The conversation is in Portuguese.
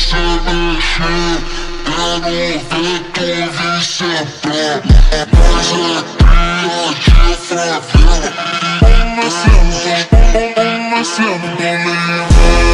você mexer, quero ver tu vir sentar. Nós é cria de favela. Vamos descendo, livre.